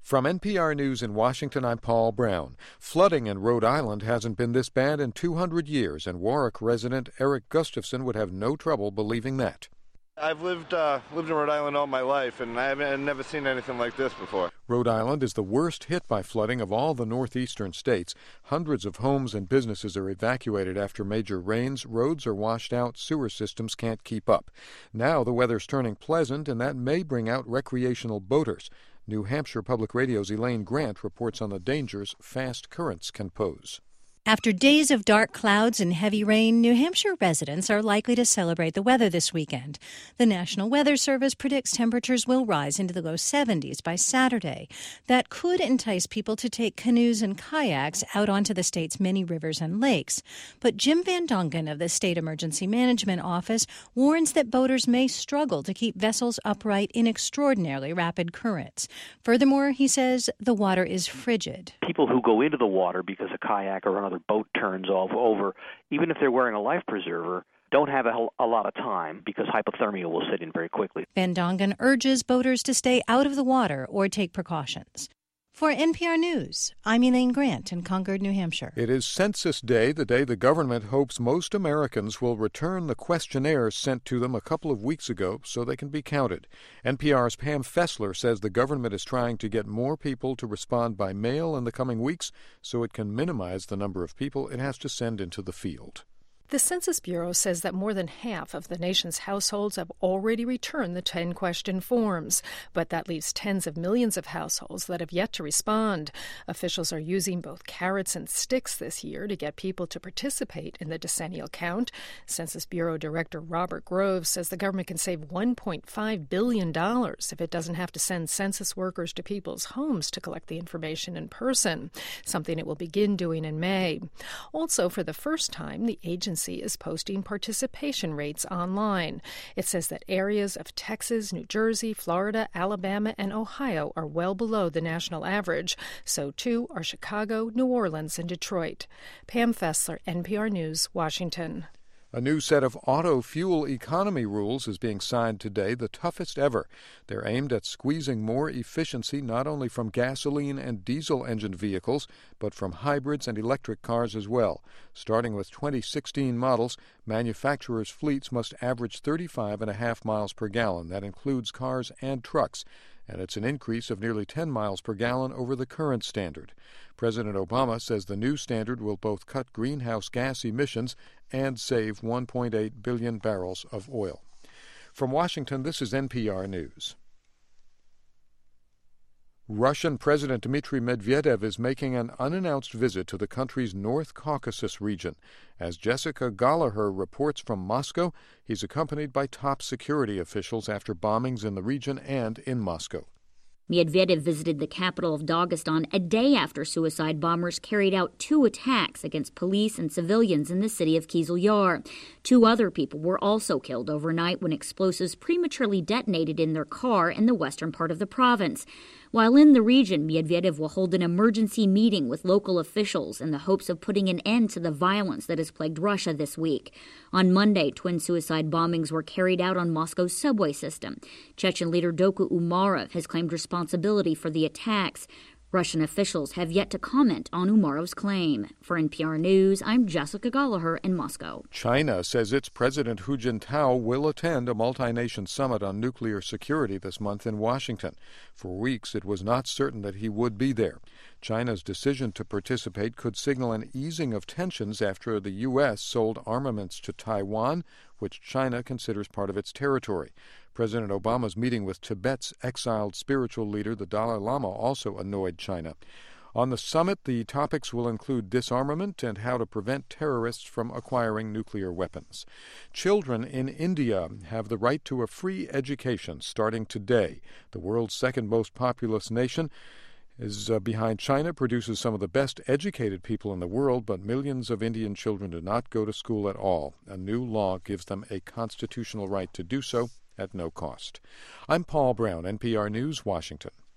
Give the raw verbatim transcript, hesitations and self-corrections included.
From N P R News in Washington, I'm Paul Brown. Flooding in Rhode Island hasn't been this bad in two hundred years, and Warwick resident Eric Gustafson would have no trouble believing that. I've lived uh, lived in Rhode Island all my life, and I haven't I've never seen anything like this before. Rhode Island is the worst hit by flooding of all the northeastern states. Hundreds of homes and businesses are evacuated after major rains. Roads are washed out. Sewer systems can't keep up. Now the weather's turning pleasant, and that may bring out recreational boaters. New Hampshire Public Radio's Elaine Grant reports on the dangers fast currents can pose. After days of dark clouds and heavy rain, New Hampshire residents are likely to celebrate the weather this weekend. The National Weather Service predicts temperatures will rise into the low seventies by Saturday. That could entice people to take canoes and kayaks out onto the state's many rivers and lakes. But Jim Van Dongen of the State Emergency Management Office warns that boaters may struggle to keep vessels upright in extraordinarily rapid currents. Furthermore, he says the water is frigid. People who go into the water because a kayak or another boat turns off over, even if they're wearing a life preserver, don't have a, a lot of time because hypothermia will set in very quickly. Van Dongen urges boaters to stay out of the water or take precautions. For N P R News, I'm Elaine Grant in Concord, New Hampshire. It is Census Day, the day the government hopes most Americans will return the questionnaires sent to them a couple of weeks ago so they can be counted. N P R's Pam Fessler says the government is trying to get more people to respond by mail in the coming weeks so it can minimize the number of people it has to send into the field. The Census Bureau says that more than half of the nation's households have already returned the ten-question forms, but that leaves tens of millions of households that have yet to respond. Officials are using both carrots and sticks this year to get people to participate in the decennial count. Census Bureau Director Robert Groves says the government can save one point five billion dollars if it doesn't have to send census workers to people's homes to collect the information in person, something it will begin doing in May. Also, for the first time, the agency is posting participation rates online. It says that areas of Texas, New Jersey, Florida, Alabama, and Ohio are well below the national average. So, too, are Chicago, New Orleans, and Detroit. Pam Fessler, N P R News, Washington. A new set of auto fuel economy rules is being signed today, the toughest ever. They're aimed at squeezing more efficiency not only from gasoline and diesel engine vehicles, but from hybrids and electric cars as well. Starting with twenty sixteen models, manufacturers' fleets must average thirty-five and a half miles per gallon. That includes cars and trucks, and it's an increase of nearly ten miles per gallon over the current standard. President Obama says the new standard will both cut greenhouse gas emissions and save one point eight billion barrels of oil. From Washington, this is N P R News. Russian President Dmitry Medvedev is making an unannounced visit to the country's North Caucasus region. As Jessica Gallagher reports from Moscow, he's accompanied by top security officials after bombings in the region and in Moscow. Medvedev visited the capital of Dagestan a day after suicide bombers carried out two attacks against police and civilians in the city of Kyzyl Yar. Two other people were also killed overnight when explosives prematurely detonated in their car in the western part of the province. While in the region, Medvedev will hold an emergency meeting with local officials in the hopes of putting an end to the violence that has plagued Russia this week. On Monday, twin suicide bombings were carried out on Moscow's subway system. Chechen leader Doku Umarov has claimed responsibility for the attacks. Russian officials have yet to comment on Umarov's claim. For N P R News, I'm Jessica Gallagher in Moscow. China says its President Hu Jintao will attend a multi-nation summit on nuclear security this month in Washington. For weeks, it was not certain that he would be there. China's decision to participate could signal an easing of tensions after the U S sold armaments to Taiwan, which China considers part of its territory. President Obama's meeting with Tibet's exiled spiritual leader, the Dalai Lama, also annoyed China. On the summit, the topics will include disarmament and how to prevent terrorists from acquiring nuclear weapons. Children in India have the right to a free education starting today. The world's second most populous nation is uh, behind China, produces some of the best educated people in the world, but millions of Indian children do not go to school at all. A new law gives them a constitutional right to do so at no cost. I'm Paul Brown, N P R News, Washington.